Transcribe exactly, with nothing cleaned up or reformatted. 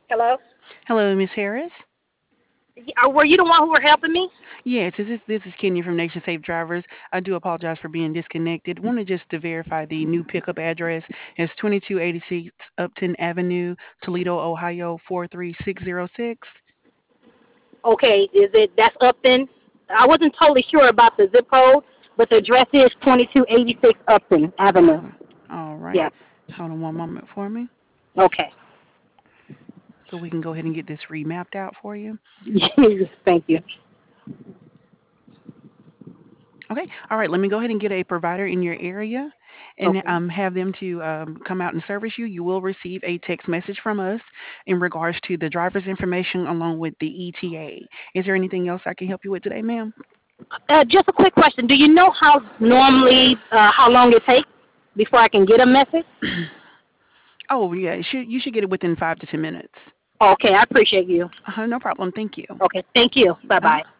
Hello? Hello, Miss Harris. Yeah, were you the one who were helping me? Yes, this is this is Kenya from Nation Safe Drivers. I do apologize for being disconnected. Wanted just to verify the new pickup address is twenty-two eighty-six Upton Avenue, Toledo, Ohio four three six zero six. Okay, is it that's Upton? I wasn't totally sure about the zip code, but the address is twenty-two eighty-six Upton Avenue. Okay. All right. Yeah. Hold on one moment for me, Okay. so we can go ahead and get this remapped out for you. Thank you. Okay. All right. Let me go ahead and get a provider in your area and Okay. um, have them to um, come out and service you. You will receive a text message from us in regards to the driver's information along with the E T A. Is there anything else I can help you with today, ma'am? Uh, just a quick question. Do you know how normally uh, how long it takes before I can get a message? Oh, yeah. You should, you should get it within five to ten minutes. Okay, I appreciate you. Uh, no problem. Thank you. Okay, thank you. Bye Uh, bye.